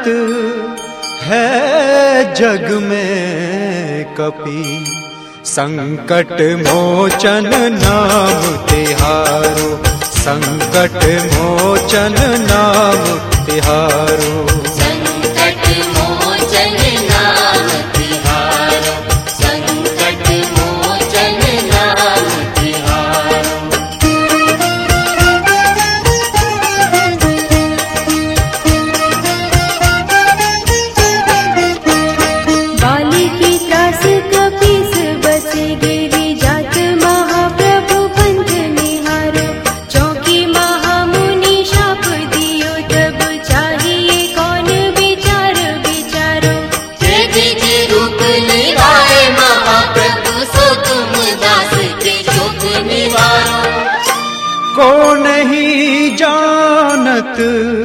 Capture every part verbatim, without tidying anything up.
है जग में कपि, संकट मोचन नाम तिहारो, संकट मोचन नाम तिहारो। संकट मोचन नाम तिहारो, संकट मोचन नाम तिहारो। बाली की त्रास कपीस बसे गिरी जात, महाप्रभु पंथ निहारो। चौकी महामुनि शाप दियो, तब चाहिए कौन विचार विचारो। तेजी के रूप निभाए महाप्रभु, सो तुम दास के शोक निवारो। को नहीं जानत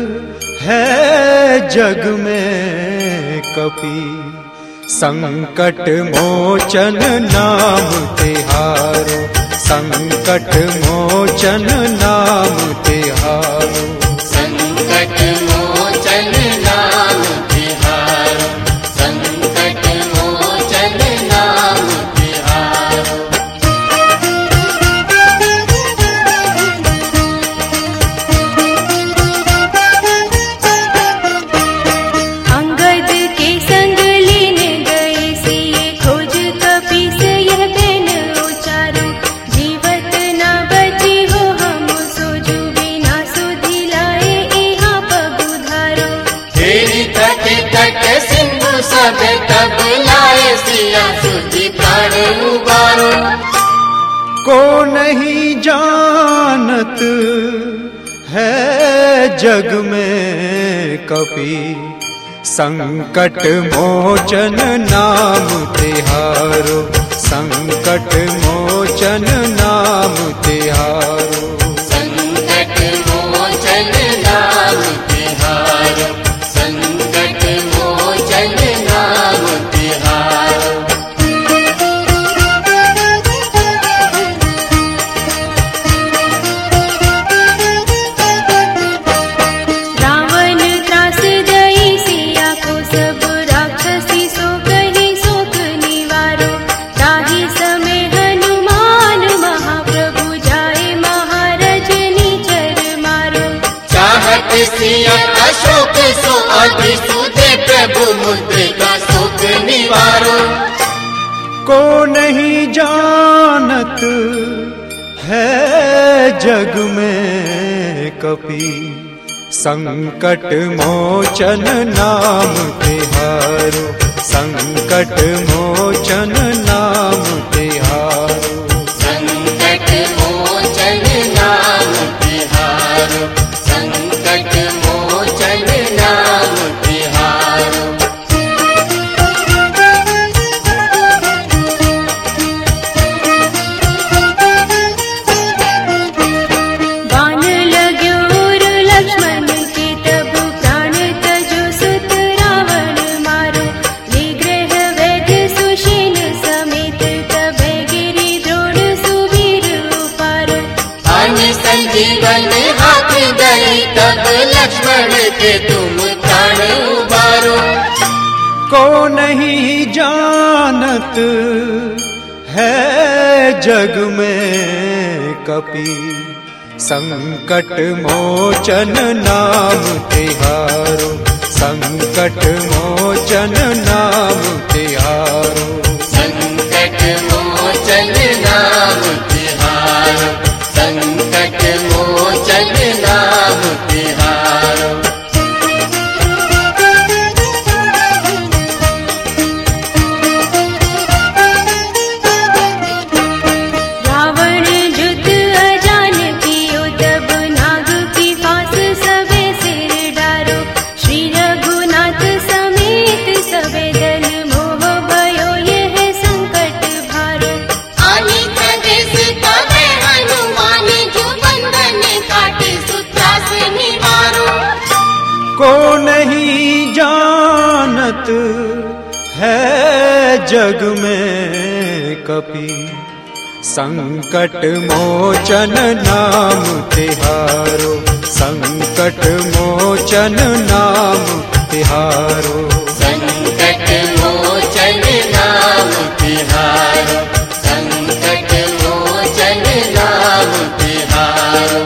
है जग में कपि, संकट मोचन नाम तिहारो, संकट मोचन नाम तिहारो। संकट मोचन नाम तिहारो, संकट मोचन नाम तिहारो। अंगद के संग लीन गए सिए, खोज कपीस यह बैन उचारो। जीवत न बची हो हम सोजु, बिना सुधि लाए यहाँ पगुधारो। तेरी तट तट सिंधु सब तब लाए, सिया सुधि प्राण उबारो। को नहीं जानत है जग में कपि, संकट मोचन नाम तिहारो, संकट मोचन नाम तिहारो। संकट मोचन नाम तिहारो, संकट मोचन नाम तिहारो। रावण त्रास दई सिया को, सब राक्षसी सो कही शोक निवारो। ताहि समय हनुमान महाप्रभु, जाए महाराज नीचर मारो। चाहत सिया अशोक सो अधिसुधे, प्रभु मुद्रिका शोक निवारो। को नहीं जानत है जग में कपि, संकट मोचन नाम तिहारो, संकट मोचन नाम तिहारो। संकट मोचन नाम तिहारो, संकट मोचन नाम तिहारो। बाण लाग्यो और लक्ष्मण के, तब प्राण तजो सुत रावण मारो। निग्रह वैद्य सुषेण समेत, तबै गिरि द्रोण सुवीर उपारो। अनि संजीवन हाथ दई, तब लक्ष्मण के तुम प्राण उबारो। को नहीं जानत है जग में कपि, संकट मोचन नाम तिहारो, संकट मोचन नाम तिहारो। संकट मोचन नाम तिहारो, संकट मोचन नाम तिहारो। रावण जुत अजान कियो, तब नाग की फांस सबे सिर डारो। श्री रघुनाथ समेत सबे दल, मोह भयो यह संकट भारो। आनी प्रदेश तबे हनुमान, जो बंधन काटे सुत्रास निवारो। को नहीं जानत है जग में कपि, संकट मोचन नाम तिहारो, संकट मोचन नाम तिहारो। संकट मोचन नाम तिहारो, संकट मोचन नाम तिहारो।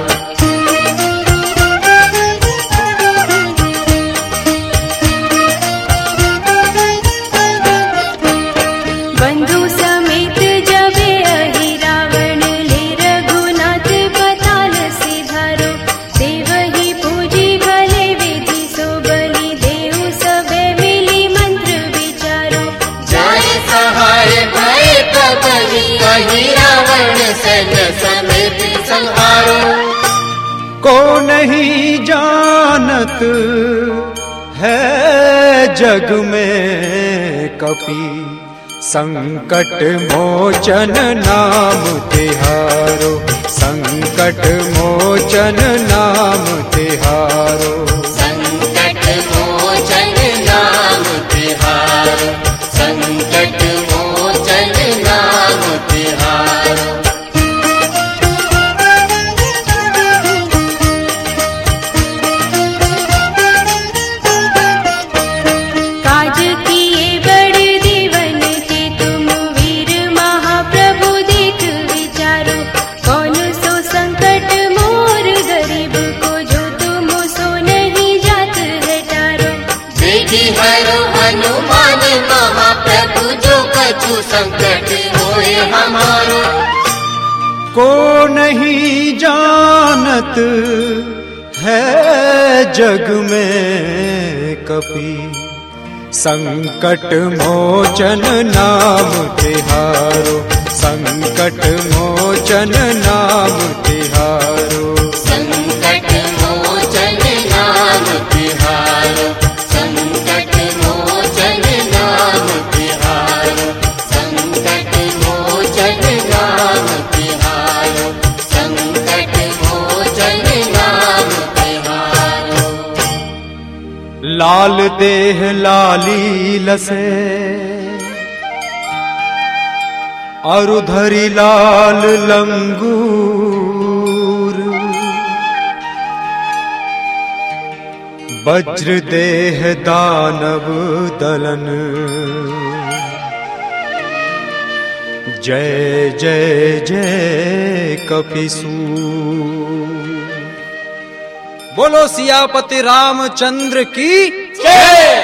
बंधु समेत जबे अहि रावण ले रघुनाथ पताल सिधारो। देवहि पूजी भले विधि सो बलि देव सबे मिली मंत्र विचारो। जाय सहाय भय प्रबलि अहि रावण सन समेत संहारो। को नहीं जानत है जग में कपि संकट मोचन नाम तिहारो। संकट मोचन नाम तिहारो। संकट मोचन नाम तिहारो, संकट मोचन नाम तिहारो। काज किए बड़ दीवन के तुम वीर महाप्रभु देख विचारो। कौन सो संकट मोर गरीब को जो तुम सो नहीं जात है टारो। देखी हरो हनुमान महाप्रभु जो कछु संकट होए हमारो। को नहीं जानत है जग में कपि संकट मोचन नाम तिहारो। संकट मोचन नाम तिहारो। संकट मोचन नाम तिहारो, संकट मोचन नाम तिहारो। संकट मोचन नाम तिहारो, संकट मोचन नाम तिहारो। लाल देह लाली लसे अरु धरि लाल लंगूर। वज्र देह दानव दलन जय जय जय कपिसूर। बोलो सियापति रामचंद्र की जय।